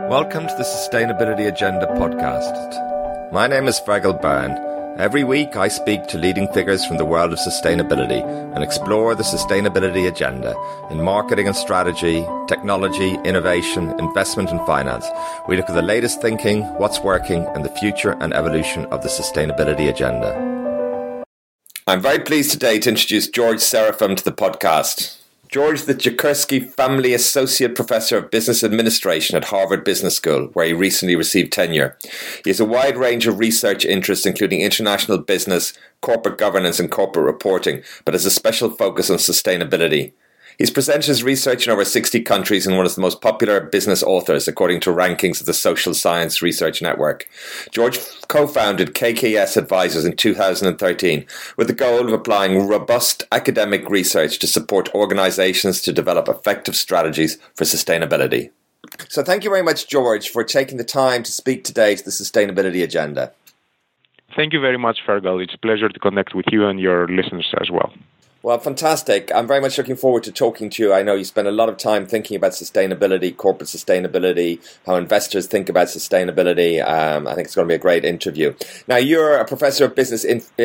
Welcome to the Sustainability Agenda podcast. My name is Fergal Byrne. Every week I speak to leading figures from the world of sustainability and explore the sustainability agenda in marketing and strategy, technology, innovation, investment and finance. We look at the latest thinking, what's working, and the future and evolution of the sustainability agenda. I'm very pleased today to introduce George Serafeim to the podcast. George is the Jaworski Family Associate Professor of Business Administration at Harvard Business School, where he recently received tenure. He has a wide range of research interests, including international business, corporate governance and corporate reporting, but has a special focus on sustainability. He's presented his research in over 60 countries and one of the most popular business authors, according to rankings of the Social Science Research Network. George co-founded KKS Advisors in 2013 with the goal of applying robust academic research to support organizations to develop effective strategies for sustainability. So thank you very much, George, for taking the time to speak today to the sustainability agenda. Thank you very much, Fergal. It's a pleasure to connect with you and your listeners as well. Well, fantastic. I'm very much looking forward to talking to you. I know you spend a lot of time thinking about sustainability, corporate sustainability, how investors think about sustainability. I think it's going to be a great interview. Now, you're a professor of business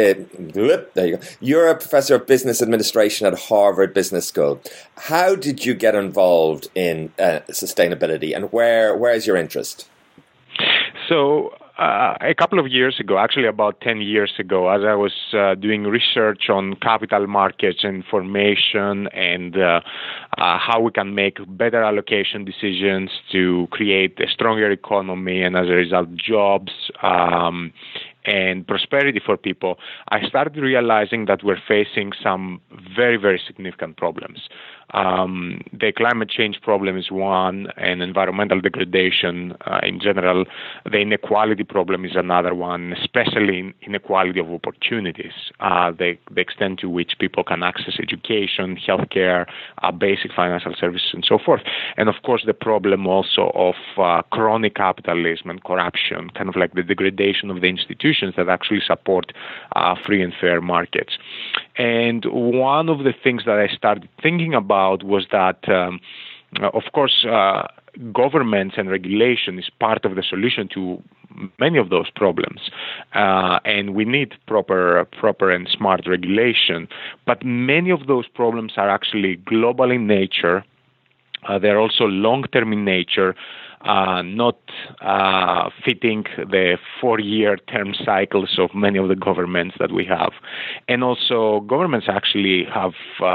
You're a professor of business administration at Harvard Business School. How did you get involved in sustainability, and where is your interest? So, a couple of years ago, actually about 10 years ago, as I was doing research on capital markets information and how we can make better allocation decisions to create a stronger economy and as a result jobs and prosperity for people, I started realizing that we're facing some very, very significant problems. The climate change problem is one, and environmental degradation in general. The inequality problem is another one, especially inequality of opportunities, the extent to which people can access education, healthcare, basic financial services, and so forth. And of course, the problem also of crony capitalism and corruption, kind of like the degradation of the institutions that actually support free and fair markets. And one of the things that I started thinking about was that, of course, governments and regulation is part of the solution to many of those problems, and we need proper and smart regulation. But many of those problems are actually global in nature. They're also long-term in nature, not fitting the 4-year term cycles of many of the governments that we have. And also, governments actually have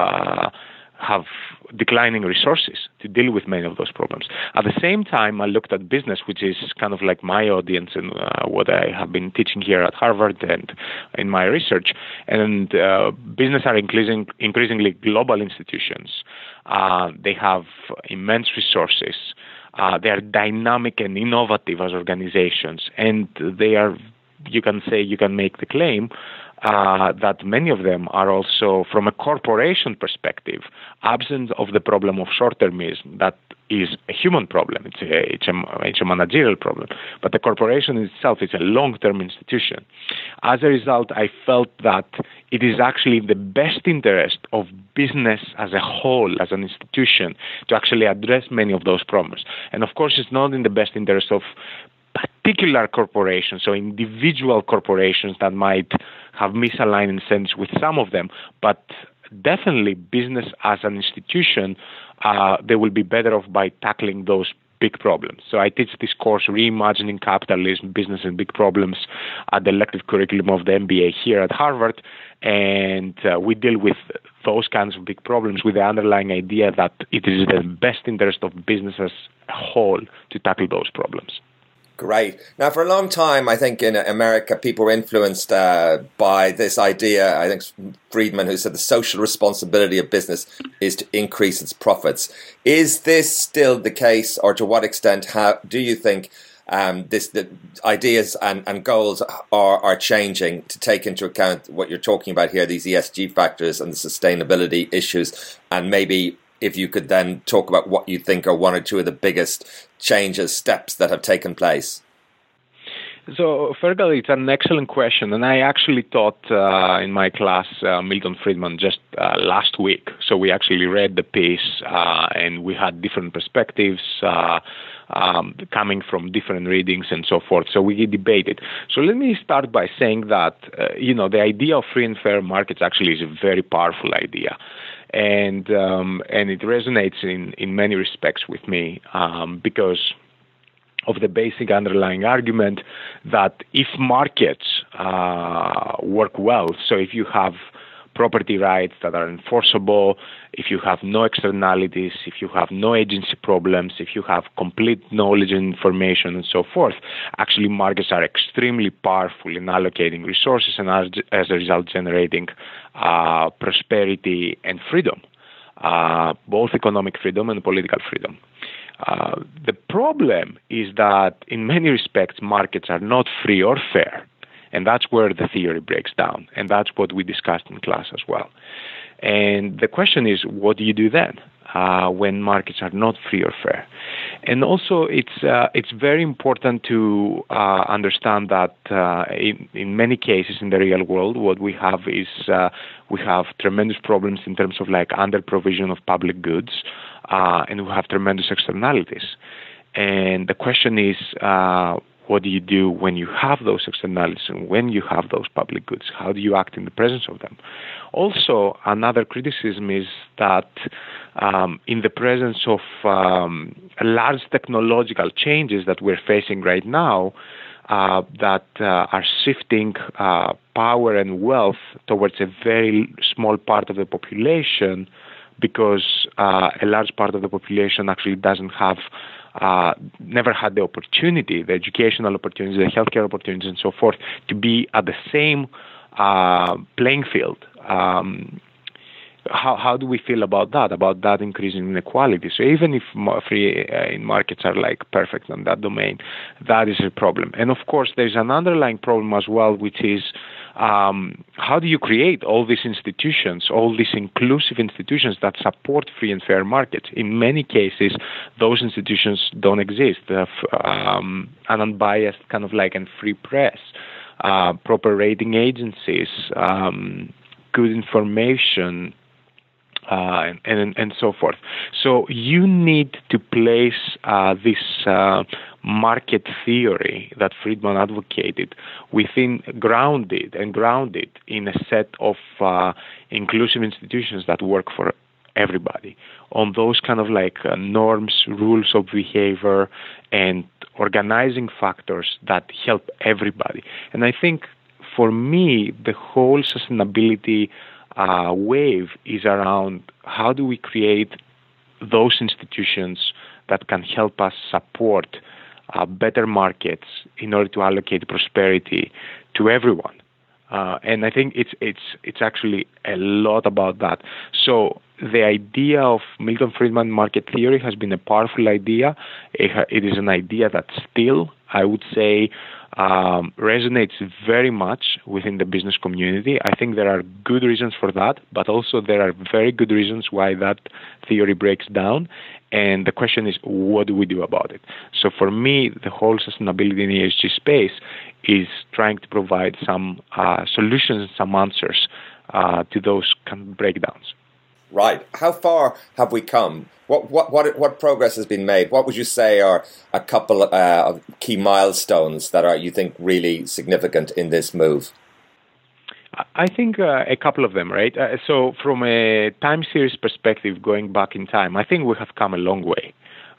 declining resources to deal with many of those problems. At the same time, I looked at business, which is kind of like my audience and what I have been teaching here at Harvard and in my research. And business are increasingly global institutions. They have immense resources. They are dynamic and innovative as organizations, and they are, you can make the claim that many of them are also, from a corporation perspective, absent of the problem of short-termism. That is a human problem. It's a managerial problem. But the corporation itself is a long-term institution. As a result, I felt that it is actually in the best interest of business as a whole, as an institution, to actually address many of those problems. And of course, it's not in the best interest of particular corporations or individual corporations that might have misaligned incentives with some of them, but definitely business as an institution, they will be better off by tackling those big problems. So I teach this course, Reimagining Capitalism, Business and Big Problems, at the elective curriculum of the MBA here at Harvard, and we deal with those kinds of big problems with the underlying idea that it is the best interest of business as a whole to tackle those problems. Great. Now, for a long time, I think in America, people were influenced by this idea. I think Friedman, who said the social responsibility of business is to increase its profits. Is this still the case, or to what extent do you think the ideas and goals are changing to take into account what you're talking about here, these ESG factors and the sustainability issues, and maybe if you could then talk about what you think are one or two of the biggest changes, steps that have taken place. So, Fergal, it's an excellent question, and I actually taught in my class Milton Friedman just last week. So we actually read the piece, and we had different perspectives. coming from different readings and so forth. So we debate it. So let me start by saying that, the idea of free and fair markets actually is a very powerful idea. And it resonates in many respects with me because of the basic underlying argument that if markets work well, so if you have property rights that are enforceable, if you have no externalities, if you have no agency problems, if you have complete knowledge and information and so forth, actually markets are extremely powerful in allocating resources and as a result generating prosperity and freedom, both economic freedom and political freedom. The problem is that in many respects markets are not free or fair. And that's where the theory breaks down. And that's what we discussed in class as well. And the question is, what do you do then when markets are not free or fair? And also, it's very important to understand that in many cases in the real world, what we have is we have tremendous problems in terms of like under provision of public goods, and we have tremendous externalities. And the question is, what do you do when you have those externalities and when you have those public goods? How do you act in the presence of them? Also, another criticism is that in the presence of large technological changes that we're facing right now, that are shifting power and wealth towards a very small part of the population, because a large part of the population actually doesn't have never had the opportunity, the educational opportunities, the healthcare opportunities, and so forth, to be at the same playing field. How do we feel about that increasing inequality? So even if free markets are like perfect in that domain, that is a problem. And of course, there's an underlying problem as well, which is how do you create all these institutions, all these inclusive institutions that support free and fair markets? In many cases, those institutions don't exist. They have an unbiased kind of like and free press, proper rating agencies, good information, and so forth. So you need to place this market theory that Friedman advocated grounded in a set of inclusive institutions that work for everybody, on those kind of like norms, rules of behavior, and organizing factors that help everybody. And I think for me, the whole sustainability wave is around how do we create those institutions that can help us support better markets in order to allocate prosperity to everyone. And I think it's actually a lot about that. So the idea of Milton Friedman market theory has been a powerful idea. It is an idea that still, I would say, resonates very much within the business community. I think there are good reasons for that, but also there are very good reasons why that theory breaks down. And the question is, what do we do about it? So for me, the whole sustainability in the ESG space is trying to provide some solutions and some answers to those kind of breakdowns. Right. How far have we come? What progress has been made? What would you say are a couple of key milestones that are, you think, really significant in this move? I think a couple of them, right? So from a time series perspective, going back in time, I think we have come a long way.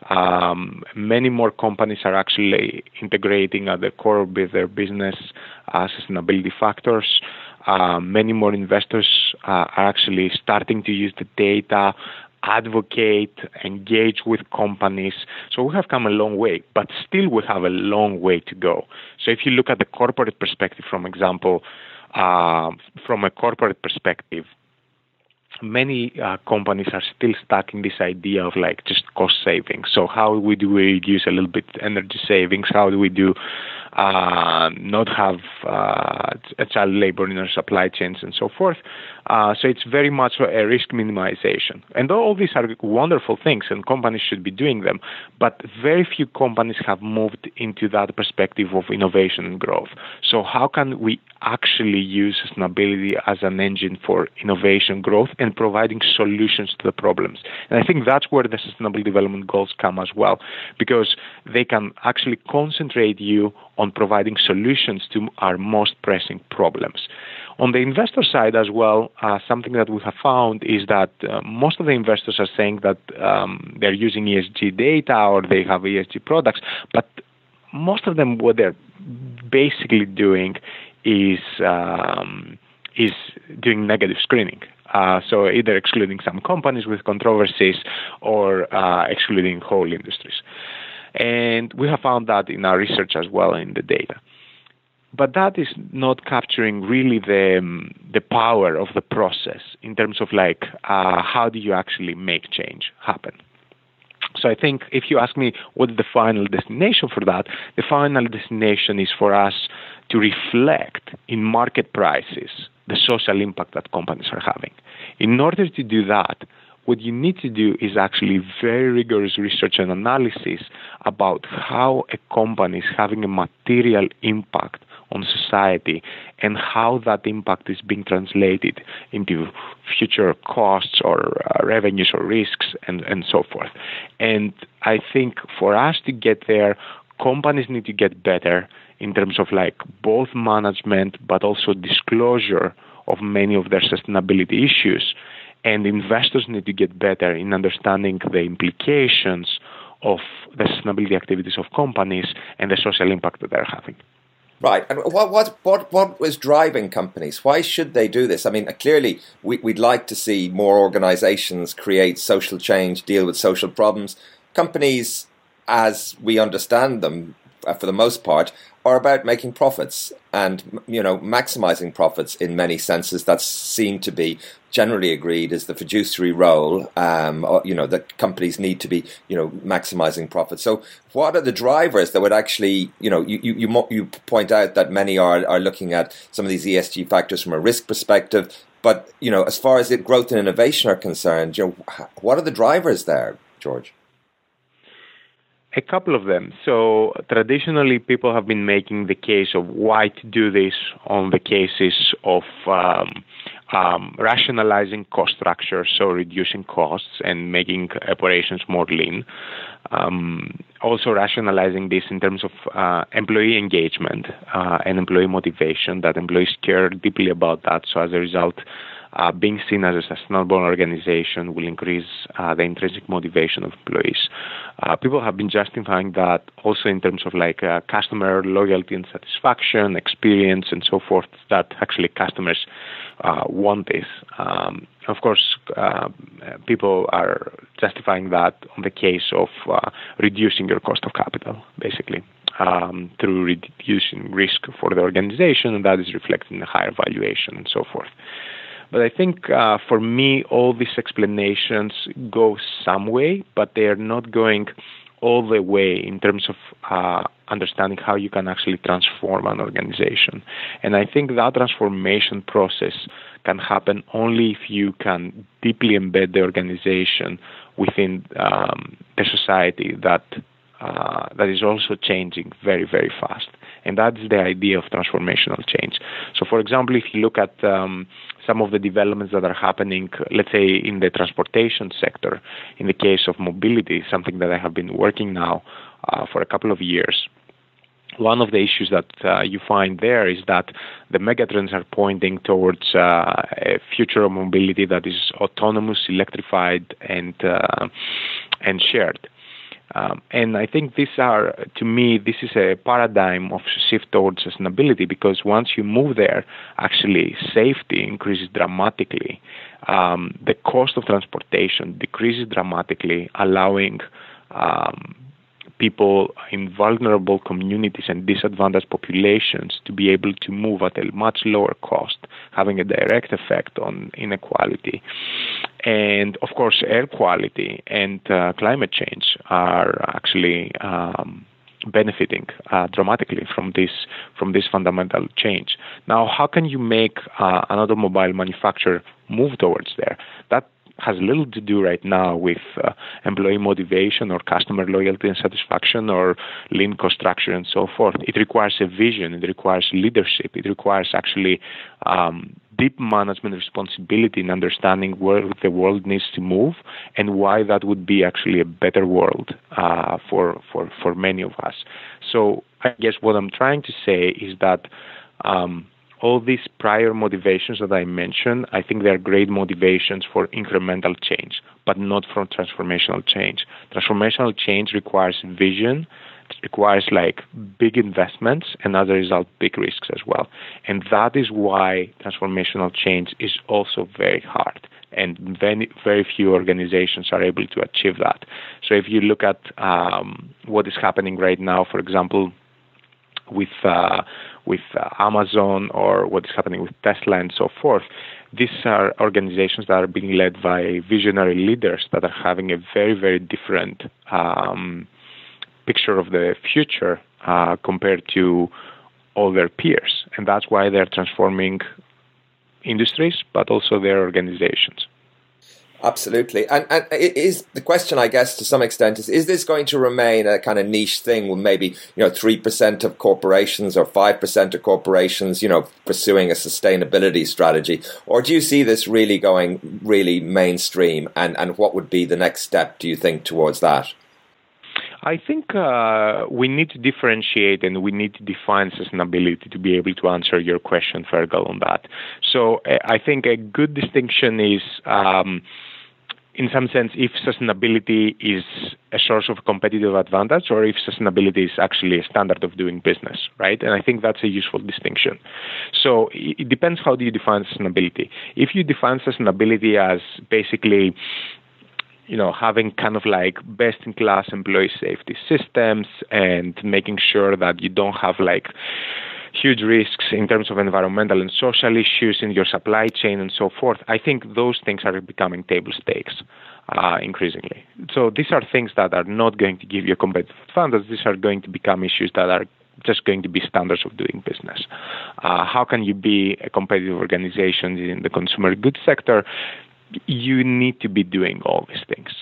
Many more companies are actually integrating at the core of their business sustainability factors. Many more investors are actually starting to use the data, advocate, engage with companies. So we have come a long way, but still we have a long way to go. So if you look at the corporate perspective, from example, from a corporate perspective, many companies are still stuck in this idea of like just cost savings. So how do we reduce a little bit energy savings? How do we do not have child labor in our supply chains, and so forth. So it's very much a risk minimization. And all these are wonderful things, and companies should be doing them. But very few companies have moved into that perspective of innovation and growth. So how can we actually use sustainability as an engine for innovation, growth, and providing solutions to the problems? And I think that's where the Sustainable Development Goals come as well, because they can actually concentrate you on providing solutions to our most pressing problems. On the investor side as well, something that we have found is that most of the investors are saying that they're using ESG data or they have ESG products, but most of them, what they're basically doing is doing negative screening. So either excluding some companies with controversies or excluding whole industries. And we have found that in our research as well in the data. But that is not capturing really the power of the process in terms of how do you actually make change happen. So I think if you ask me what's the final destination for that, the final destination is for us to reflect in market prices the social impact that companies are having. In order to do that, what you need to do is actually very rigorous research and analysis about how a company is having a material impact on society and how that impact is being translated into future costs or revenues or risks and so forth. And I think for us to get there, companies need to get better in terms of both management but also disclosure of many of their sustainability issues. And investors need to get better in understanding the implications of the sustainability activities of companies and the social impact that they're having. Right. And what was driving companies? Why should they do this? I mean, clearly, we'd like to see more organizations create social change, deal with social problems. Companies, as we understand them, for the most part, are about making profits and, maximizing profits in many senses. That seem to be generally agreed as the fiduciary role. That companies need to be, maximizing profits. So what are the drivers that would actually, you point out that many are looking at some of these ESG factors from a risk perspective. But, as far as growth and innovation are concerned, what are the drivers there, George? A couple of them. So traditionally, people have been making the case of why to do this on the cases of rationalizing cost structure, so reducing costs and making operations more lean. Also rationalizing this in terms of employee engagement and employee motivation, that employees care deeply about that. So as a result, being seen as a sustainable organization will increase the intrinsic motivation of employees. People have been justifying that also in terms of customer loyalty and satisfaction, experience, and so forth, that actually customers want this. Of course, people are justifying that on the case of reducing your cost of capital, basically, through reducing risk for the organization, and that is reflected in a higher valuation and so forth. But I think for me, all these explanations go some way, but they are not going all the way in terms of understanding how you can actually transform an organization. And I think that transformation process can happen only if you can deeply embed the organization within the society that is also changing very, very fast. And that's the idea of transformational change. So, for example, if you look at some of the developments that are happening, let's say in the transportation sector, in the case of mobility, something that I have been working now for a couple of years, one of the issues that you find there is that the megatrends are pointing towards a future of mobility that is autonomous, electrified, and shared. And I think to me, this is a paradigm of shift towards sustainability, because once you move there, actually safety increases dramatically. The cost of transportation decreases dramatically, allowing people in vulnerable communities and disadvantaged populations to be able to move at a much lower cost, having a direct effect on inequality. And, of course, air quality and climate change are actually benefiting dramatically from this fundamental change. Now, how can you make an automobile manufacturer move towards there? That has little to do right now with employee motivation or customer loyalty and satisfaction or lean cost structure and so forth. It requires a vision. It requires leadership. It requires actually deep management responsibility in understanding where the world needs to move and why that would be actually a better world for many of us. So I guess what I'm trying to say is that all these prior motivations that I mentioned, I think they are great motivations for incremental change, but not for transformational change. Transformational change requires vision, it requires like big investments, and as a result, big risks as well. And that is why transformational change is also very hard. And very few organizations are able to achieve that. So if you look at what is happening right now, for example, with Amazon, or what is happening with Tesla and so forth, these are organizations that are being led by visionary leaders that are having a very, very different picture of the future compared to all their peers. And that's why they're transforming industries, but also their organizations. Absolutely. And is the question, I guess, to some extent, is this going to remain a kind of niche thing with maybe, 3% of corporations or 5% of corporations, pursuing a sustainability strategy? Or do you see this really going really mainstream? And what would be the next step, do you think, towards that? I think we need to differentiate and we need to define sustainability to be able to answer your question, Fergal, on that. So I think a good distinction is, in some sense, if sustainability is a source of competitive advantage or if sustainability is actually a standard of doing business, right? And I think that's a useful distinction. So it depends how do you define sustainability. If you define sustainability as basically having kind of like best-in-class employee safety systems and making sure that you don't have like huge risks in terms of environmental and social issues in your supply chain and so forth, I think those things are becoming table stakes increasingly. So these are things that are not going to give you a competitive advantage. These are going to become issues that are just going to be standards of doing business. How can you be a competitive organization in the consumer goods sector? You need to be doing all these things.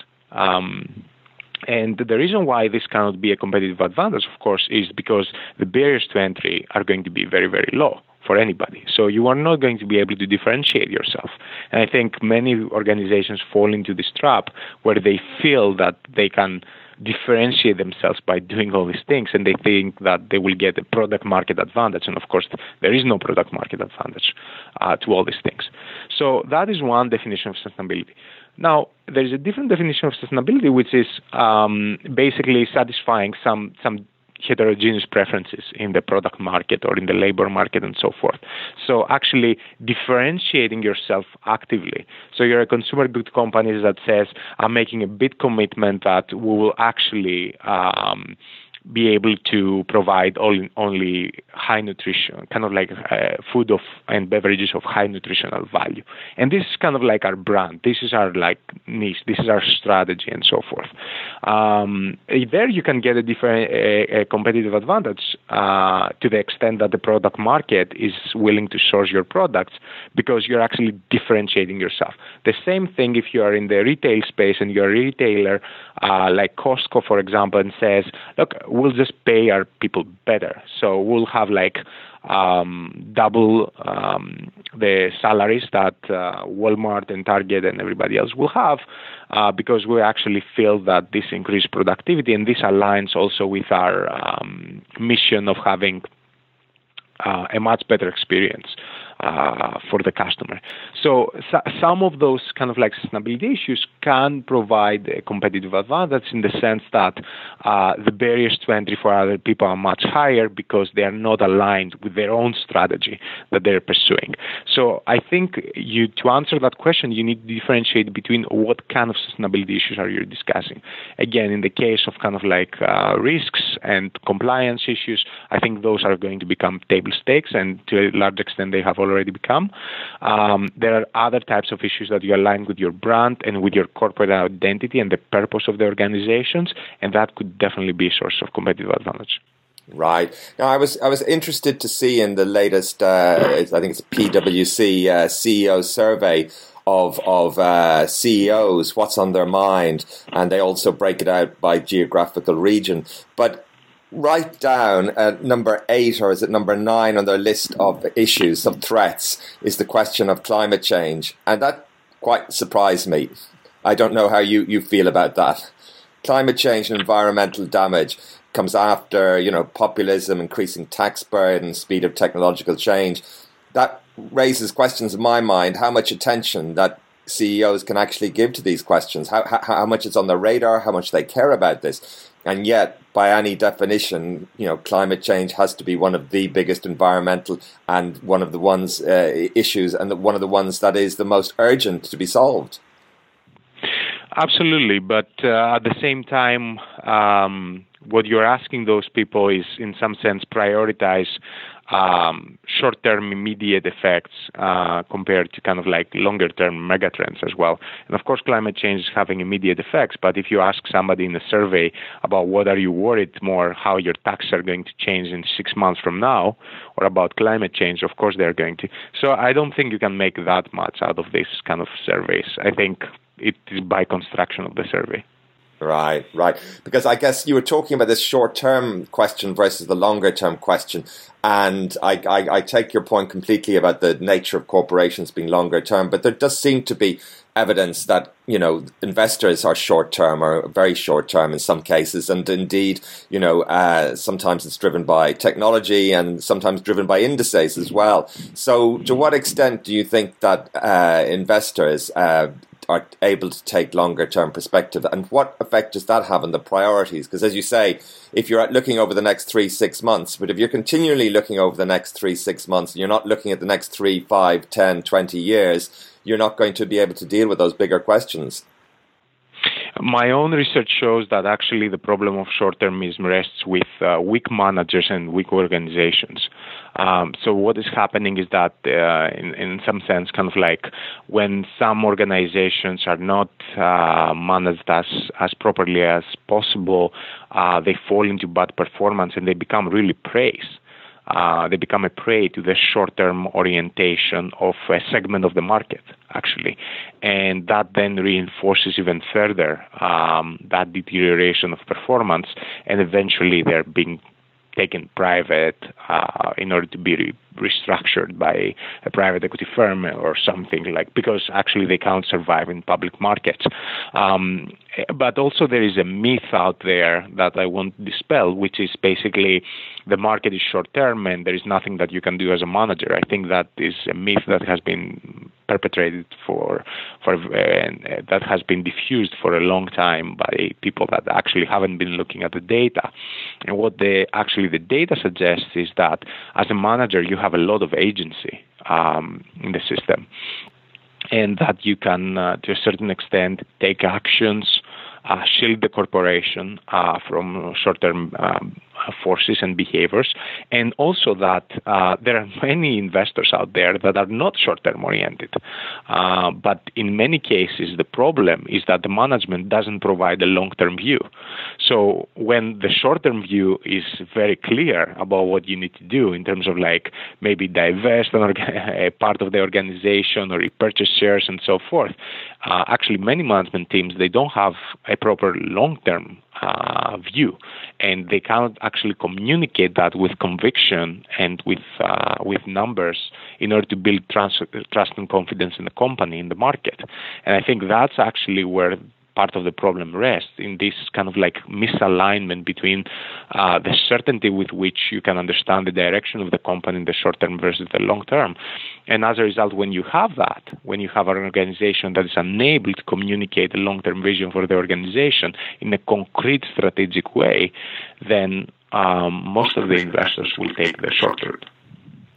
And the reason why this cannot be a competitive advantage, of course, is because the barriers to entry are going to be very, very low for anybody. So you are not going to be able to differentiate yourself. And I think many organizations fall into this trap where they feel that they can differentiate themselves by doing all these things, and they think that they will get a product market advantage. And of course, there is no product market advantage to all these things. So that is one definition of sustainability. Now, there is a different definition of sustainability, which is basically satisfying some heterogeneous preferences in the product market or in the labor market and so forth. So actually differentiating yourself actively. So you're a consumer good company that says, I'm making a big commitment that we will actually be able to provide only high nutrition, kind of like food and beverages of high nutritional value. And this is kind of like our brand. This is our like niche. This is our strategy and so forth. There you can get a competitive advantage to the extent that the product market is willing to source your products because you're actually differentiating yourself. The same thing if you are in the retail space and you're a retailer like Costco, for example, and says, look, we'll just pay our people better. So we'll have like double the salaries that Walmart and Target and everybody else will have because we actually feel that this increased productivity, and this aligns also with our mission of having a much better experience for the customer. So some of those kind of like sustainability issues can provide a competitive advantage in the sense that the barriers to entry for other people are much higher because they are not aligned with their own strategy that they're pursuing. So I think to answer that question, you need to differentiate between what kind of sustainability issues are you discussing. Again, in the case of kind of like risks and compliance issues, I think those are going to become table stakes, and to a large extent they have already already become. There are other types of issues that you align with your brand and with your corporate identity and the purpose of the organizations, and that could definitely be a source of competitive advantage. Right. Now, I was interested to see in the latest, I think it's a PwC CEO survey of CEOs, what's on their mind, and they also break it out by geographical region. But right down at number 8, or is it number 9 on their list of issues, of threats, is the question of climate change. And that quite surprised me. I don't know how you feel about that. Climate change and environmental damage comes after, populism, increasing tax burden, speed of technological change. That raises questions in my mind, how much attention that CEOs can actually give to these questions, how much it's on their radar, how much they care about this. And yet, by any definition, climate change has to be one of the biggest environmental and one of the ones issues, and one of the ones that is the most urgent to be solved. Absolutely, but at the same time, what you're asking those people is, in some sense, prioritize short-term immediate effects compared to kind of like longer-term megatrends as well. And of course, climate change is having immediate effects, but if you ask somebody in a survey about what are you worried more, how your taxes are going to change in 6 months from now, or about climate change, of course they're going to. So I don't think you can make that much out of these kind of surveys. I think it is by construction of the survey. Right. Because I guess you were talking about this short-term question versus the longer-term question, and I take your point completely about the nature of corporations being longer-term, but there does seem to be evidence that, investors are short-term or very short-term in some cases, and indeed, sometimes it's driven by technology and sometimes driven by indices as well. So to what extent do you think that investors are able to take longer-term perspective, and what effect does that have on the priorities? Because as you say, if you're looking over the next 3-6 months, but if you're continually looking over the next 3-6 months, and you're not looking at the next 3, 5, 10, 20 years, you're not going to be able to deal with those bigger questions. My own research shows that actually the problem of short-termism rests with weak managers and weak organizations. So what is happening is that in some sense, kind of like when some organizations are not managed as properly as possible, they fall into bad performance and they become really prey. They become a prey to the short-term orientation of a segment of the market, actually. And that then reinforces even further that deterioration of performance, and eventually they're being taken private in order to be restructured by a private equity firm or something, like, because actually they can't survive in public markets. But also there is a myth out there that I want to dispel, which is basically the market is short-term and there is nothing that you can do as a manager. I think that is a myth that has been perpetrated and that has been diffused for a long time by people that actually haven't been looking at the data. And what the data suggests is that as a manager, you have a lot of agency in the system, and that you can, to a certain extent, take actions, shield the corporation from short-term forces and behaviors, and also that there are many investors out there that are not short-term oriented. But in many cases, the problem is that the management doesn't provide a long-term view. So when the short-term view is very clear about what you need to do in terms of like maybe divest a part of the organization or repurchase shares and so forth, actually many management teams, they don't have a proper long-term view, and they cannot actually communicate that with conviction and with numbers in order to build trust and confidence in the company, in the market. And I think that's actually where part of the problem rests, in this kind of like misalignment between the certainty with which you can understand the direction of the company in the short term versus the long term. And as a result, when you have that, when you have an organization that is unable to communicate a long-term vision for the organization in a concrete strategic way, then most of the investors will take the short term.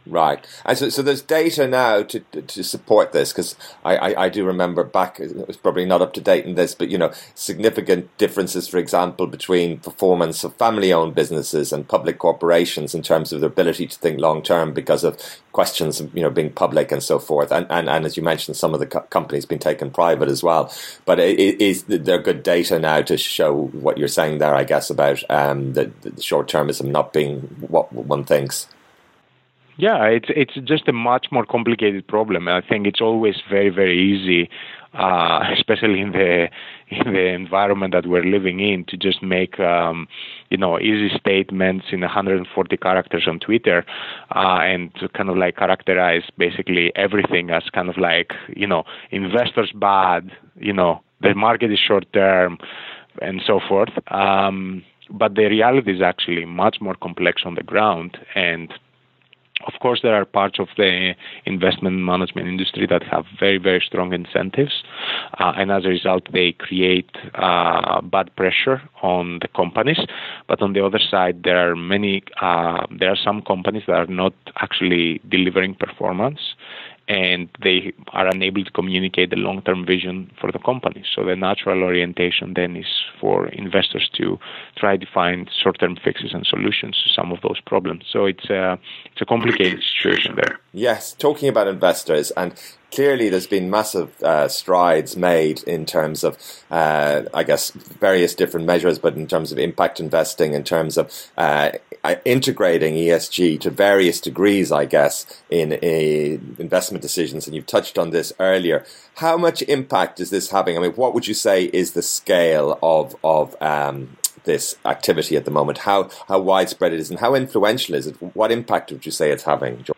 Right. And so there's data now to support this, because I do remember back, it was probably not up to date in this, but, significant differences, for example, between performance of family-owned businesses and public corporations in terms of their ability to think long-term because of questions of, being public and so forth. And as you mentioned, some of the companies being taken private as well. But is there good data now to show what you're saying there, I guess, about the short-termism not being what one thinks? Yeah, it's just a much more complicated problem. I think it's always very, very easy, especially in the environment that we're living in, to just make easy statements in 140 characters on Twitter, and to kind of like characterize basically everything as kind of like investors bad, the market is short term, and so forth. But the reality is actually much more complex on the ground. And of course, there are parts of the investment management industry that have very, very strong incentives, and as a result, they create bad pressure on the companies. But on the other side, there are some companies that are not actually delivering performance, and they are unable to communicate the long-term vision for the company. So the natural orientation then is for investors to try to find short-term fixes and solutions to some of those problems. So it's a complicated situation there. Yes, talking about investors, and clearly there's been massive strides made in terms of, I guess, various different measures, but in terms of impact investing, in terms of integrating ESG to various degrees, I guess, in investment decisions. And you've touched on this earlier. How much impact is this having? I mean, what would you say is the scale of this activity at the moment? How widespread it is, and how influential is it? What impact would you say it's having, George?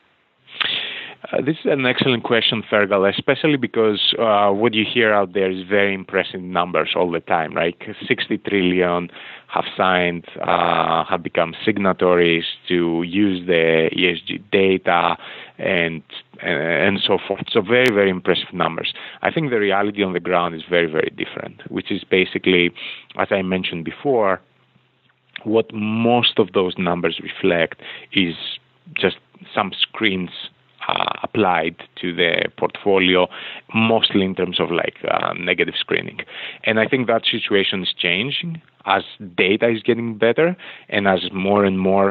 This is an excellent question, Fergal, especially because what you hear out there is very impressive numbers all the time, right? 60 trillion have signed, have become signatories to use the ESG data and so forth. So very, very impressive numbers. I think the reality on the ground is very, very different, which is basically, as I mentioned before, what most of those numbers reflect is just some screens applied to the portfolio, mostly in terms of like negative screening. And I think that situation is changing as data is getting better and as more and more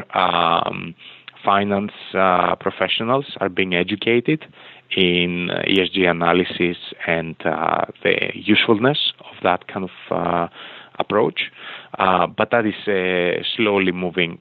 finance professionals are being educated in ESG analysis and the usefulness of that kind of approach. But that is a slowly moving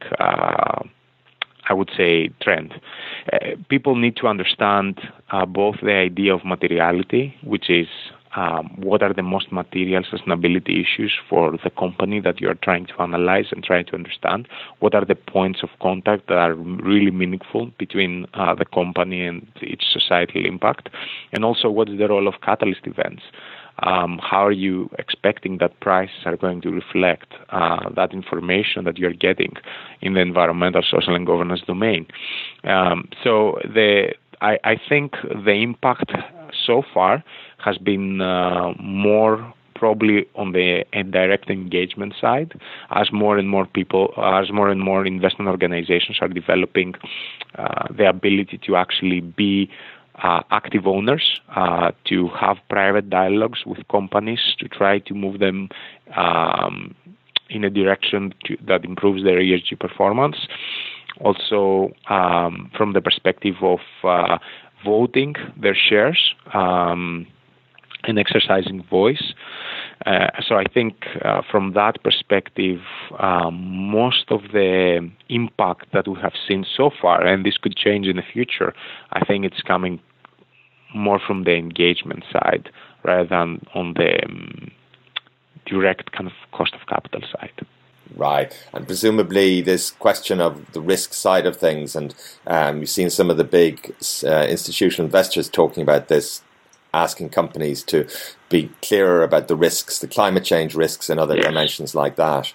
I would say, trend. People need to understand both the idea of materiality, which is what are the most material sustainability issues for the company that you are trying to analyze and try to understand. What are the points of contact that are really meaningful between the company and its societal impact? And also, what is the role of catalyst events? How are you expecting that prices are going to reflect that information that you're getting in the environmental, social, and governance domain? So I think the impact so far has been more probably on the direct engagement side, as more and more people, as more and more investment organizations are developing the ability to actually be active owners, to have private dialogues with companies to try to move them in a direction that improves their ESG performance. Also, from the perspective of voting their shares and exercising voice. So I think from that perspective, most of the impact that we have seen so far, and this could change in the future, I think it's coming more from the engagement side rather than on the direct kind of cost of capital side. Right. And presumably this question of the risk side of things, and you've seen some of the big institutional investors talking about this, asking companies to be clearer about the risks, the climate change risks and other dimensions like that.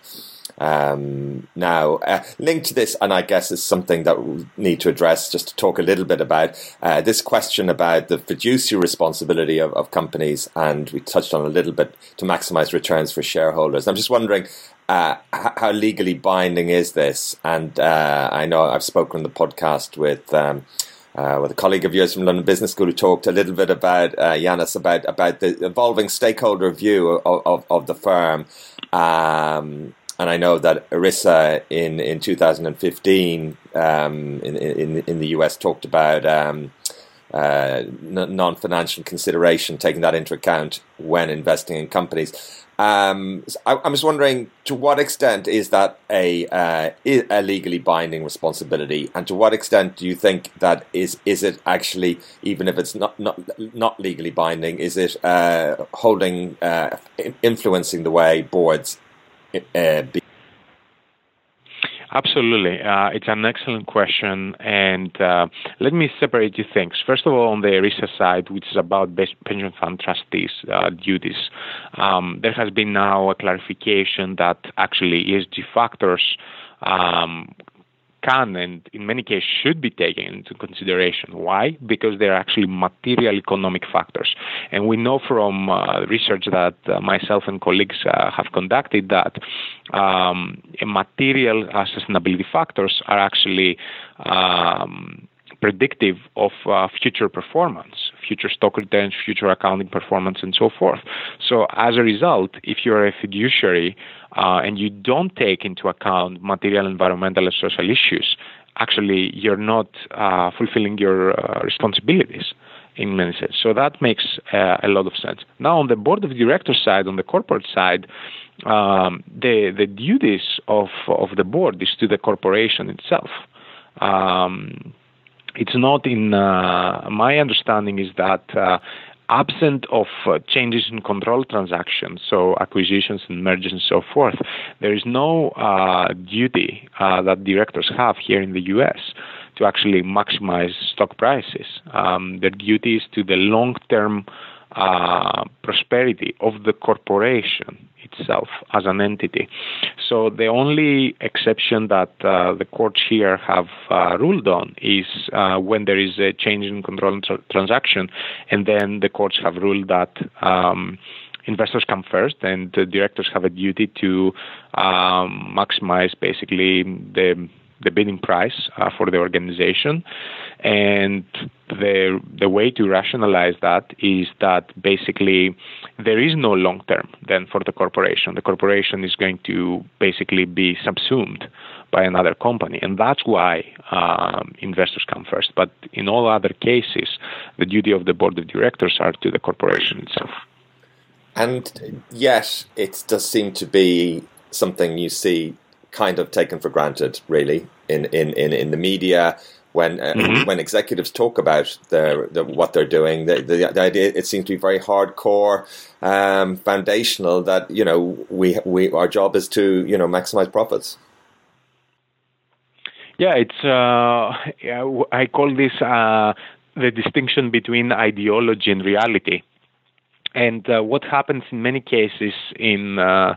Now, linked to this, and I guess is something that we need to address, just to talk a little bit about this question about the fiduciary responsibility of companies, and we touched on a little bit to maximize returns for shareholders. I'm just wondering, how legally binding is this? And I know I've spoken on the podcast with a colleague of yours from London Business School who talked a little bit about Yanis about the evolving stakeholder view of the firm. And I know that ERISA in 2015 in the US talked about non-financial consideration, taking that into account when investing in companies. I'm just wondering, to what extent is that a legally binding responsibility, and to what extent do you think that is it actually, even if it's not legally binding, is it influencing the way boards Absolutely. It's an excellent question. And let me separate two things. First of all, on the ERISA side, which is about pension fund trustees' duties, there has been now a clarification that actually ESG factors can and in many cases should be taken into consideration. Why? Because they're actually material economic factors. And we know from research that myself and colleagues have conducted that material sustainability factors are actually predictive of future performance, future stock returns, future accounting performance, and so forth. So as a result, if you're a fiduciary and you don't take into account material, environmental, and social issues, actually you're not fulfilling your responsibilities in many sense. So that makes a lot of sense. Now, on the board of directors side, on the corporate side, the duties of the board is to the corporation itself. It's not in my understanding is that absent of changes in control transactions, so acquisitions and mergers and so forth, there is no duty that directors have here in the U.S. to actually maximize stock prices. Their duty is to the long-term prosperity of the corporation itself as an entity. So the only exception that the courts here have ruled on is when there is a change in control transaction, and then the courts have ruled that investors come first, and the directors have a duty to maximize basically the bidding price for the organization. And the way to rationalize that is that basically there is no long term then for the corporation. The corporation is going to basically be subsumed by another company, and that's why investors come first. But in all other cases, the duty of the board of directors are to the corporation itself. And yet, it does seem to be something you see kind of taken for granted, really, in the media. When executives talk about what they're doing, the idea, it seems to be very hardcore, foundational. That we our job is to maximize profits. Yeah, it's I call this the distinction between ideology and reality. And what happens in many cases in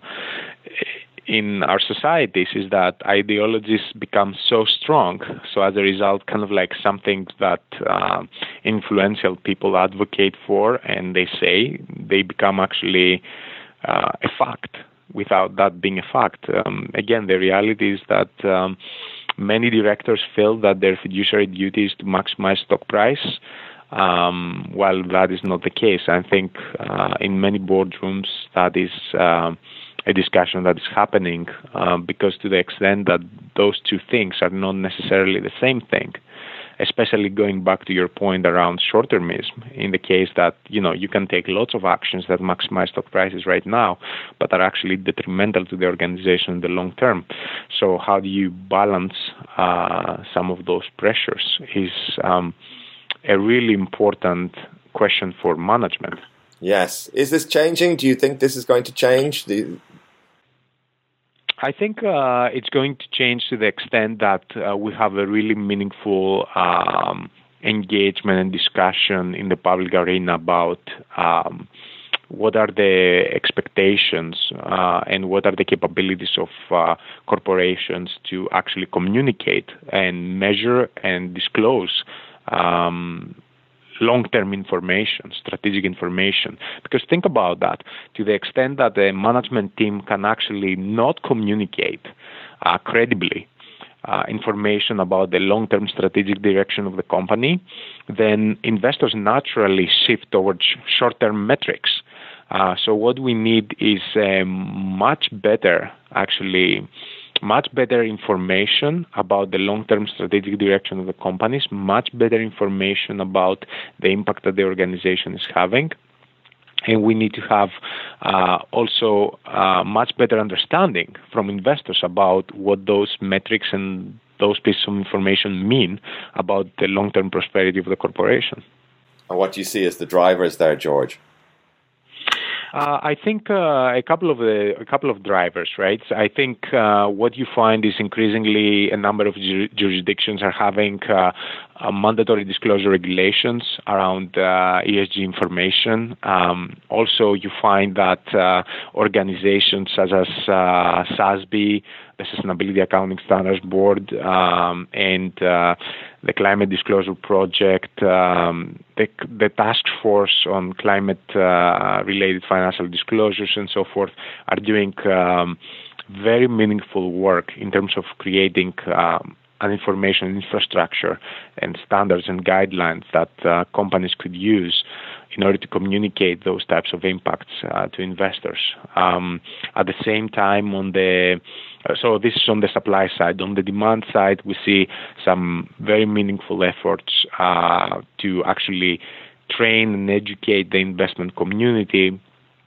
our societies is that ideologies become so strong. So as a result, kind of like something that influential people advocate for and they say, they become actually a fact without that being a fact. Again, the reality is that many directors feel that their fiduciary duty is to maximize stock price. While that is not the case, I think in many boardrooms that is a discussion that is happening because to the extent that those two things are not necessarily the same thing, especially going back to your point around short-termism, in the case that you can take lots of actions that maximize stock prices right now, but are actually detrimental to the organization in the long term. So how do you balance some of those pressures is a really important question for management. Yes. Is this changing? Do you think this is going to change? I think it's going to change to the extent that we have a really meaningful engagement and discussion in the public arena about what are the expectations and what are the capabilities of corporations to actually communicate and measure and disclose long-term information, strategic information. Because think about that. To the extent that the management team can actually not communicate credibly information about the long-term strategic direction of the company, then investors naturally shift towards short-term metrics. So what we need is much better information about the long-term strategic direction of the companies, much better information about the impact that the organization is having. And we need to have also much better understanding from investors about what those metrics and those pieces of information mean about the long-term prosperity of the corporation. And what do you see as the drivers there, George? I think a couple of drivers, right? I think what you find is increasingly a number of jurisdictions are having mandatory disclosure regulations around ESG information. Also, you find that organizations such as SASB, the Sustainability Accounting Standards Board, and the Climate Disclosure Project, the Task Force on Climate-related Financial Disclosures, and so forth, are doing very meaningful work in terms of creating an information infrastructure and standards and guidelines that companies could use in order to communicate those types of impacts to investors. At the same time, so this is on the supply side. On the demand side, we see some very meaningful efforts to actually train and educate the investment community,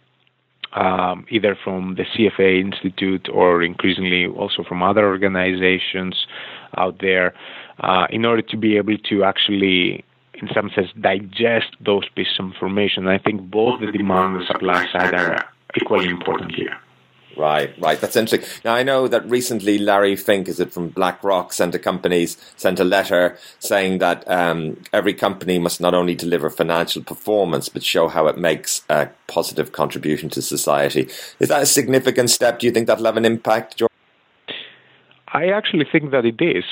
either from the CFA Institute or increasingly also from other organizations out there, in order to be able to actually, in some sense, digest those pieces of information. I think both the demand and the supply side are equally important here. Right. That's interesting. Now, I know that recently Larry Fink, from BlackRock, sent a letter saying that every company must not only deliver financial performance, but show how it makes a positive contribution to society. Is that a significant step? Do you think that'll have an impact, George? I actually think that it is.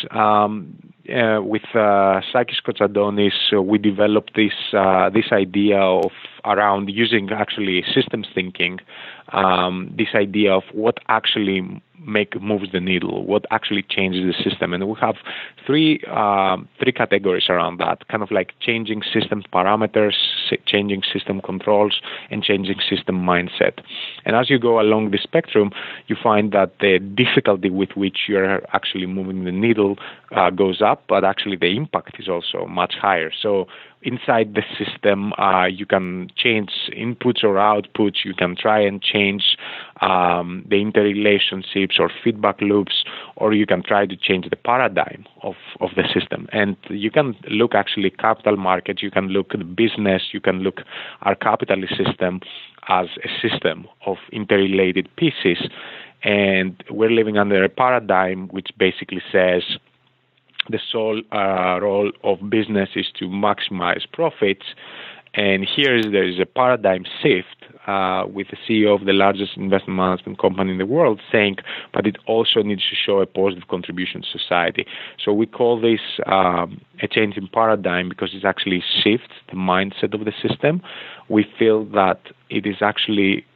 With Sakis Kotsadonis, we developed this idea of around using actually systems thinking, this idea of what actually moves the needle, what actually changes the system. And we have three categories around that, kind of like changing system parameters, changing system controls, and changing system mindset. And as you go along the spectrum, you find that the difficulty with which you're actually moving the needle goes up, but actually the impact is also much higher. So inside the system, you can change inputs or outputs. You can try and change the interrelationships or feedback loops, or you can try to change the paradigm of the system. And you can look actually capital markets, you can look at the business, you can look our capitalist system as a system of interrelated pieces. And we're living under a paradigm which basically says the sole role of business is to maximize profits. And there is a paradigm shift with the CEO of the largest investment management company in the world saying, but it also needs to show a positive contribution to society. So we call this a change in paradigm because it actually shifts the mindset of the system. We feel that it is actually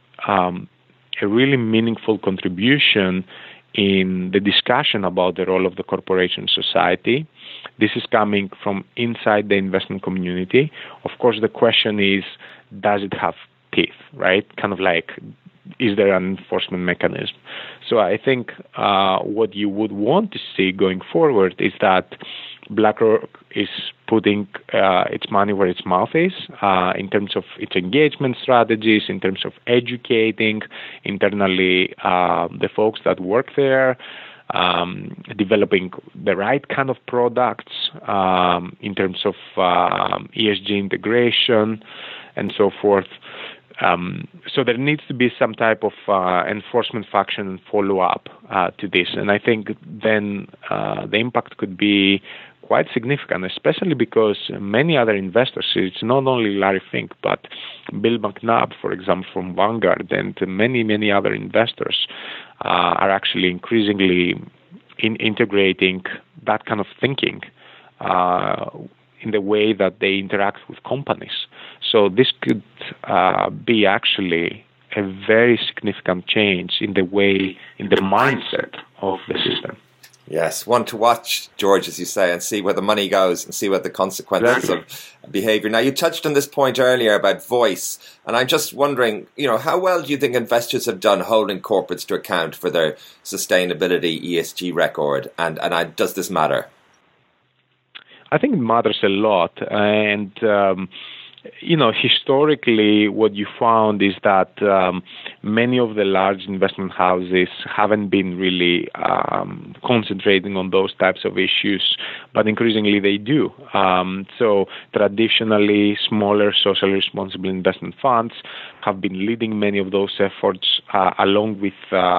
a really meaningful contribution in the discussion about the role of the corporation society. This is coming from inside the investment community. Of course, the question is, does it have teeth, right? Kind of like, is there an enforcement mechanism? So I think what you would want to see going forward is that BlackRock is putting its money where its mouth is in terms of its engagement strategies, in terms of educating internally the folks that work there, developing the right kind of products in terms of ESG integration and so forth. So there needs to be some type of enforcement function and follow-up to this. And I think then the impact could be quite significant, especially because many other investors, it's not only Larry Fink, but Bill McNabb, for example, from Vanguard, and many, many other investors are actually increasingly integrating that kind of thinking in the way that they interact with companies. So this could be actually a very significant change in the mindset of the system. Yes, one to watch, George, as you say, and see where the money goes and see what the consequences of behavior. Now, you touched on this point earlier about voice, and I'm just wondering, how well do you think investors have done holding corporates to account for their sustainability ESG record, and does this matter? I think it matters a lot, and historically, what you found is that many of the large investment houses haven't been really concentrating on those types of issues, but increasingly they do. So traditionally, smaller socially responsible investment funds have been leading many of those efforts, along with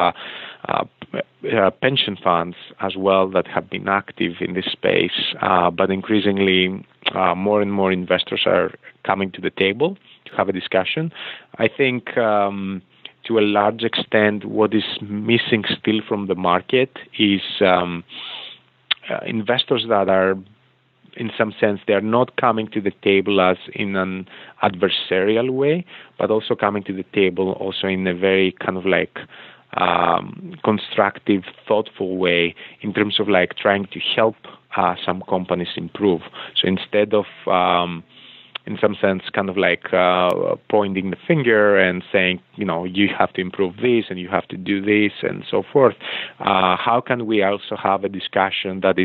pension funds as well that have been active in this space, but increasingly more and more investors are coming to the table to have a discussion. I think to a large extent what is missing still from the market is investors that are, in some sense, they are not coming to the table as in an adversarial way, but also coming to the table also in a very kind of like constructive, thoughtful way in terms of like trying to help some companies improve. So instead of, in some sense, kind of like pointing the finger and saying, you have to improve this and you have to do this and so forth, how can we also have a discussion that is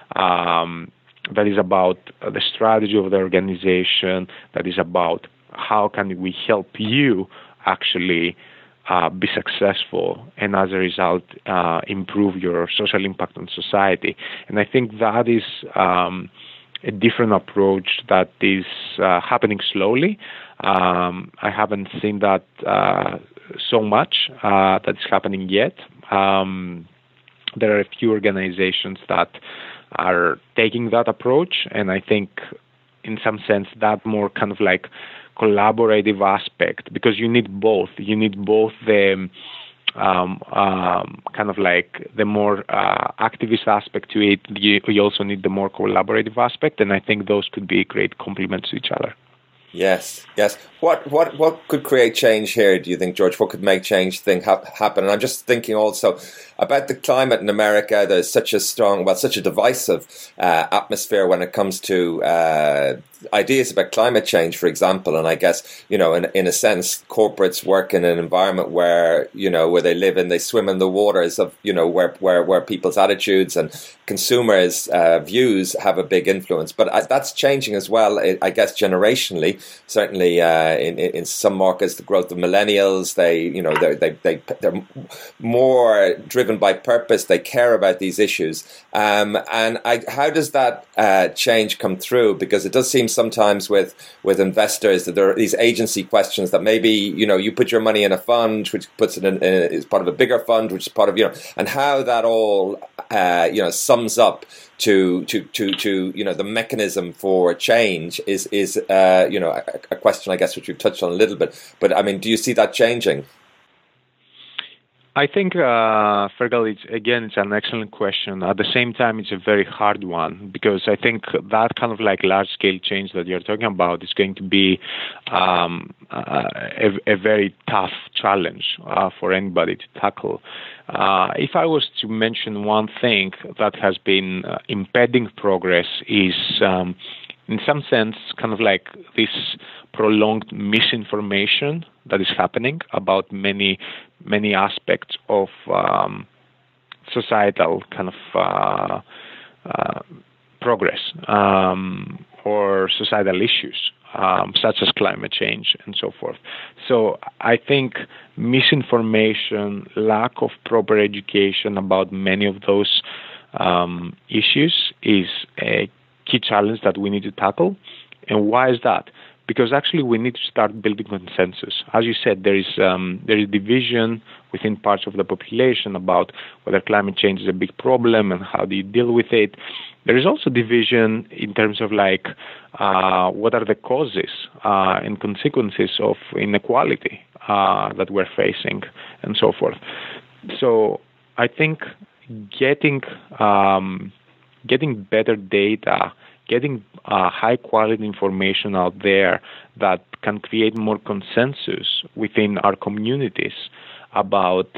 about the strategy of the organization, that is about how can we help you actually be successful, and as a result, improve your social impact on society. And I think that is a different approach that is happening slowly. I haven't seen that so much that is happening yet. There are a few organizations that are taking that approach, and I think in some sense that more kind of like collaborative aspect, because you need both. You need both the kind of like the more activist aspect to it. You also need the more collaborative aspect, and I think those could be great complements to each other. Yes. What could create change here, do you think, George? What could make change happen? And I'm just thinking also about the climate in America. There's such a divisive atmosphere when it comes to ideas about climate change, for example. And I guess, in a sense, corporates work in an environment where they live in, they swim in the waters of, where people's attitudes and consumers' views have a big influence. But that's changing as well, I guess, generationally. Certainly, in some markets, the growth of millennials, they're more driven by purpose. They care about these issues. How does that change come through? Because it does seem sometimes with investors that there are these agency questions that maybe you put your money in a fund, which puts it in is part of a bigger fund, which is part of and how that all sums up to the mechanism for change is a question, I guess, which we've touched on a little bit. But I mean, do you see that changing? I think, Fergal, it's an excellent question. At the same time, it's a very hard one, because I think that kind of like large-scale change that you're talking about is going to be a very tough challenge for anybody to tackle. If I was to mention one thing that has been impeding progress is, in some sense, kind of like this prolonged misinformation that is happening about many aspects of societal kind of progress or societal issues, such as climate change and so forth. So I think misinformation, lack of proper education about many of those issues is a key challenge that we need to tackle. And why is that? Because actually we need to start building consensus. As you said, there is division within parts of the population about whether climate change is a big problem and how do you deal with it. There is also division in terms of like what are the causes and consequences of inequality that we're facing and so forth. So I think getting better data, getting high quality information out there that can create more consensus within our communities about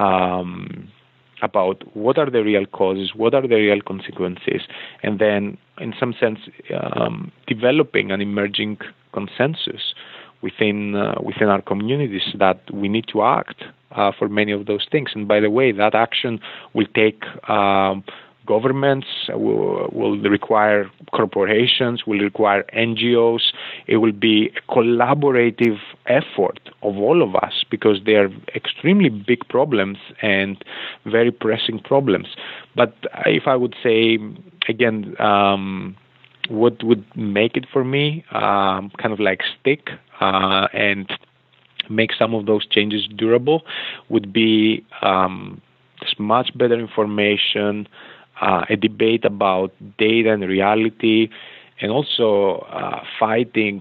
what are the real causes, what are the real consequences, and then, in some sense, developing an emerging consensus within our communities that we need to act for many of those things. And by the way, that action will take governments, will require corporations, will require NGOs. It will be a collaborative effort of all of us because they are extremely big problems and very pressing problems. But if I would say, again, what would make it for me kind of like stick and make some of those changes durable would be much better information, a debate about data and reality, and also fighting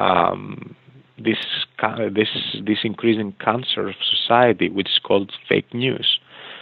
this increasing cancer of society, which is called fake news.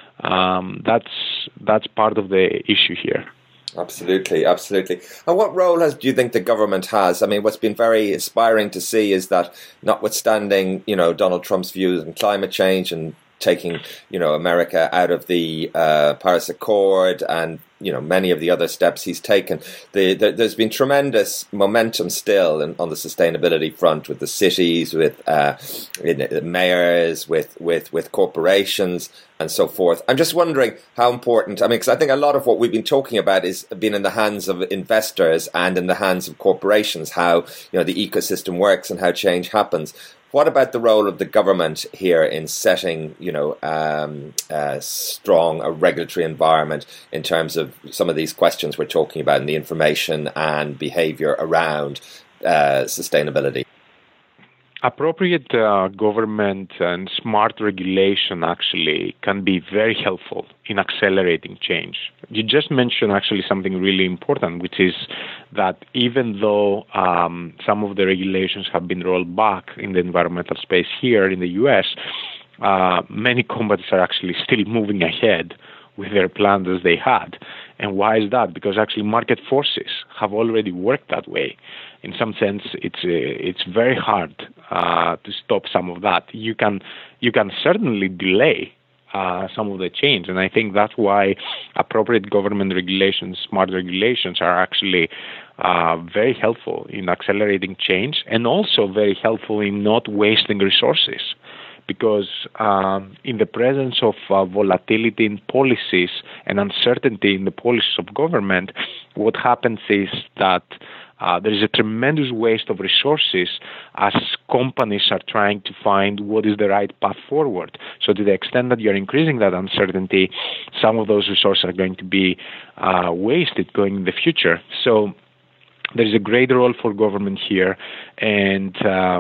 That's part of the issue here. Absolutely. And what role do you think the government has? I mean, what's been very inspiring to see is that, notwithstanding, Donald Trump's views on climate change and taking, America out of the Paris Accord and, many of the other steps he's taken, there's been tremendous momentum still on the sustainability front with the cities, with mayors, with corporations and so forth. I'm just wondering how important, because I think a lot of what we've been talking about is been in the hands of investors and in the hands of corporations, how, the ecosystem works and how change happens. What about the role of the government here in setting, strong a regulatory environment in terms of some of these questions we're talking about and the information and behavior around sustainability? Appropriate government and smart regulation actually can be very helpful in accelerating change. You just mentioned actually something really important, which is that even though some of the regulations have been rolled back in the environmental space here in the U.S., many companies are actually still moving ahead with their plans as they had. And why is that? Because actually market forces have already worked that way. In some sense, it's very hard to stop some of that. You can certainly delay some of the change, and I think that's why appropriate government regulations, smart regulations, are actually very helpful in accelerating change, and also very helpful in not wasting resources. Because in the presence of volatility in policies and uncertainty in the policies of government, what happens is that there is a tremendous waste of resources as companies are trying to find what is the right path forward. So to the extent that you're increasing that uncertainty, some of those resources are going to be wasted going in the future. So there is a great role for government here, and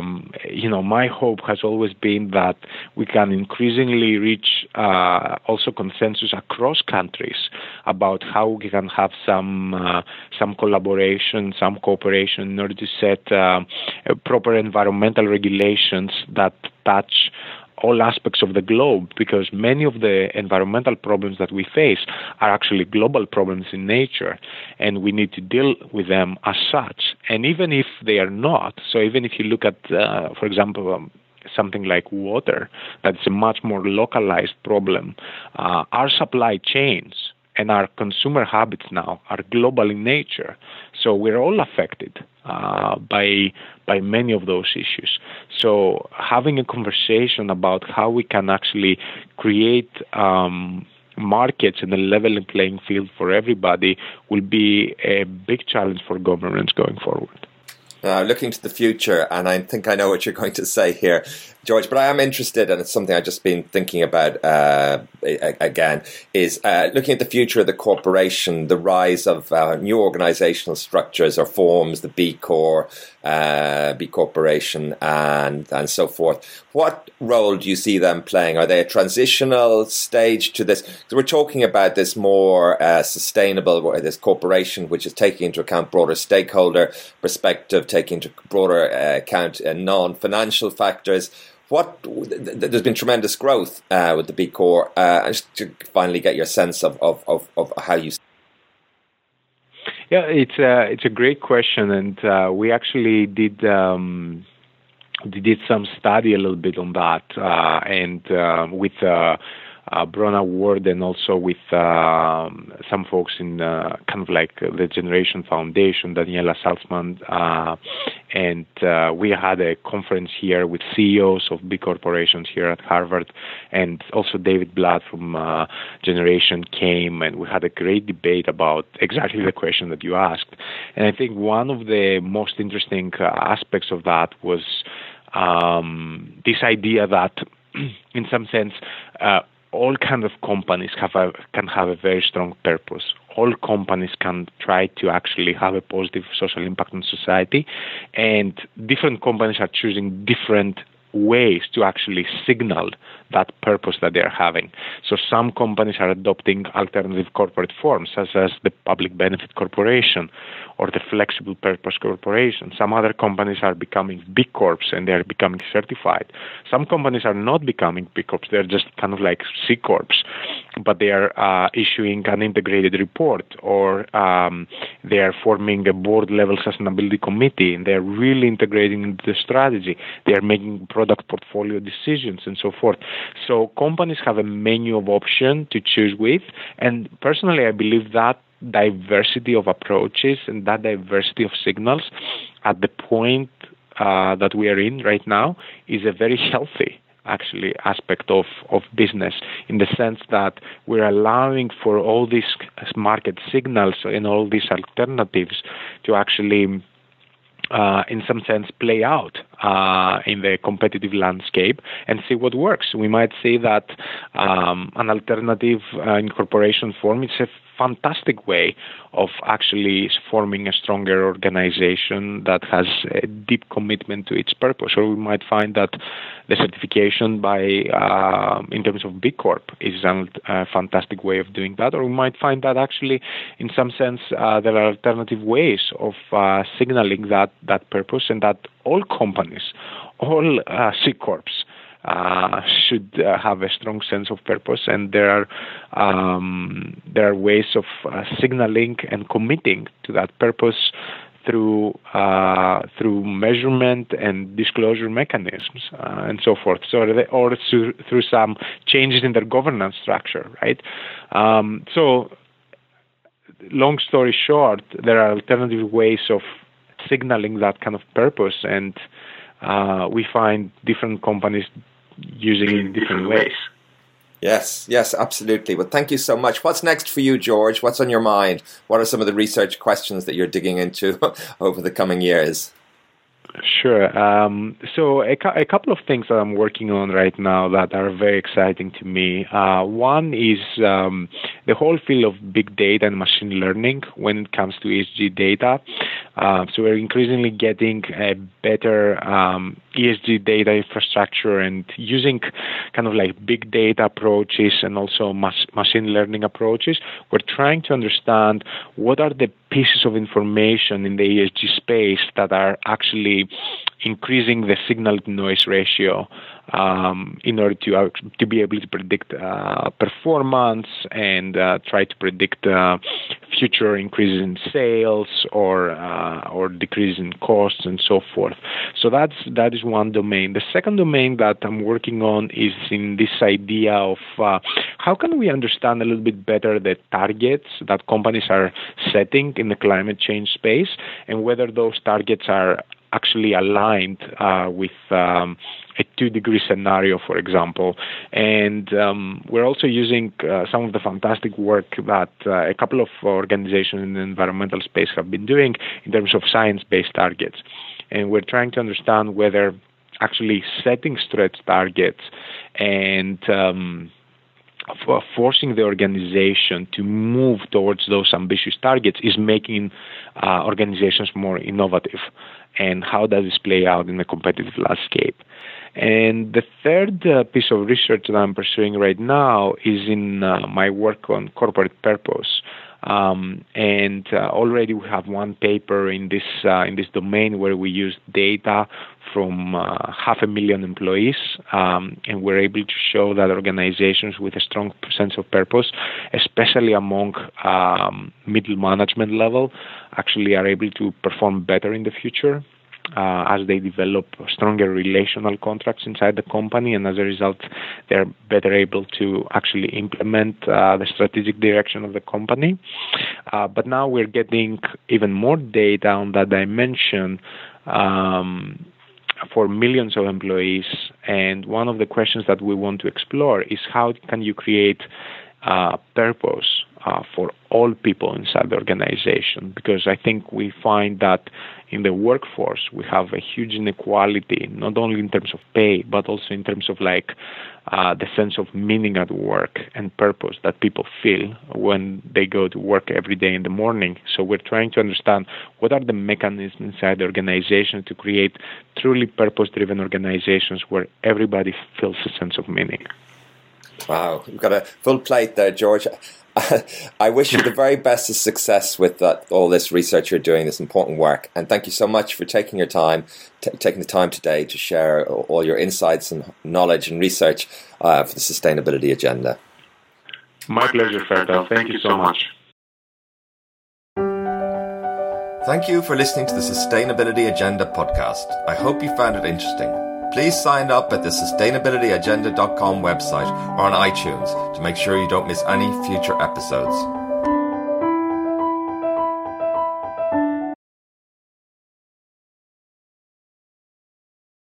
my hope has always been that we can increasingly reach also consensus across countries about how we can have some collaboration, some cooperation in order to set proper environmental regulations that touch all aspects of the globe, because many of the environmental problems that we face are actually global problems in nature, and we need to deal with them as such. And even if they are not, so even if you look at, for example, something like water, that's a much more localized problem, our supply chains and our consumer habits now are global in nature. So we're all affected by many of those issues. So having a conversation about how we can actually create markets and a level playing field for everybody will be a big challenge for governments going forward. Looking to the future, and I think I know what you're going to say here, George, but I am interested, and it's something I've just been thinking about again, is looking at the future of the corporation, the rise of new organizational structures or forms, the B Corp, B Corporation, and so forth. What role do you see them playing? Are they a transitional stage to this? Because we're talking about this more sustainable, this corporation which is taking into account broader stakeholder perspective, taking into broader account non-financial factors. There's been tremendous growth with the B Corp. Just to finally get your sense of how you. Yeah, it's a great question, and we actually did some study a little bit on that, and with Brona Ward and also with some folks in kind of like the Generation Foundation, Daniela Salzman, and we had a conference here with CEOs of big corporations here at Harvard, and also David Blatt from Generation came, and we had a great debate about exactly the question that you asked. And I think one of the most interesting aspects of that was this idea that, in some sense, all kinds of companies can have a very strong purpose. All companies can try to actually have a positive social impact on society, and different companies are choosing different ways to actually signal that purpose that they're having. So some companies are adopting alternative corporate forms, such as the public benefit corporation or the flexible purpose corporation. Some other companies are becoming B Corps and they're becoming certified. Some companies are not becoming B Corps, they're just kind of like C Corps, but they are issuing an integrated report, or they are forming a board-level sustainability committee, and they're really integrating into the strategy. They are making product portfolio decisions and so forth. So companies have a menu of options to choose with, and personally I believe that diversity of approaches and that diversity of signals at the point that we are in right now is a very healthy actually aspect of business, in the sense that we're allowing for all these market signals and all these alternatives to actually in some sense play out in the competitive landscape and see what works. We might say that an alternative incorporation form is a fantastic way of actually forming a stronger organization that has a deep commitment to its purpose. Or we might find that the certification by, in terms of B Corp, is a fantastic way of doing that. Or we might find that actually, in some sense, there are alternative ways of signaling that purpose, and that all companies, all C Corps, should have a strong sense of purpose, and there are ways of signaling and committing to that purpose through measurement and disclosure mechanisms and so forth. So, or through some changes in their governance structure, right? So, long story short, there are alternative ways of signaling that kind of purpose, and we find different companies using it in different ways. Yes, absolutely. Well, thank you so much. What's next for you, George? What's on your mind? What are some of the research questions that you're digging into over the coming years? Sure. So a couple of things that I'm working on right now that are very exciting to me. One is the whole field of big data and machine learning when it comes to ESG data. So we're increasingly getting a better ESG data infrastructure and using kind of like big data approaches and also machine learning approaches. We're trying to understand what are the pieces of information in the ESG space that are actually increasing the signal-to-noise ratio in order to be able to predict performance and try to predict future increases in sales or decrease in costs and so forth. So that is one domain. The second domain that I'm working on is in this idea of how can we understand a little bit better the targets that companies are setting in the climate change space, and whether those targets are actually aligned with a 2-degree scenario, for example. And we're also using some of the fantastic work that a couple of organizations in the environmental space have been doing in terms of science-based targets. And we're trying to understand whether actually setting stretch targets and forcing the organization to move towards those ambitious targets is making organizations more innovative, and how does this play out in the competitive landscape. And the third piece of research that I'm pursuing right now is in my work on corporate purpose. And already we have one paper in this domain where we use data from 500,000 employees, and we're able to show that organizations with a strong sense of purpose, especially among middle management level, actually are able to perform better in the future as they develop stronger relational contracts inside the company, and as a result, they're better able to actually implement the strategic direction of the company. But now we're getting even more data on that dimension for millions of employees, and one of the questions that we want to explore is how can you create purpose for all people inside the organization, because I think we find that in the workforce we have a huge inequality, not only in terms of pay, but also in terms of the sense of meaning at work and purpose that people feel when they go to work every day in the morning. So we're trying to understand what are the mechanisms inside the organization to create truly purpose-driven organizations where everybody feels a sense of meaning. Wow, you've got a full plate there, George. I wish you the very best of success with all this research you're doing, this important work. And thank you so much for taking your time, taking the time today to share all your insights and knowledge and research for the sustainability agenda. My pleasure, Fergal. Thank you so much. Thank you for listening to the Sustainability Agenda podcast. I hope you found it interesting. Please sign up at the sustainabilityagenda.com website or on iTunes to make sure you don't miss any future episodes.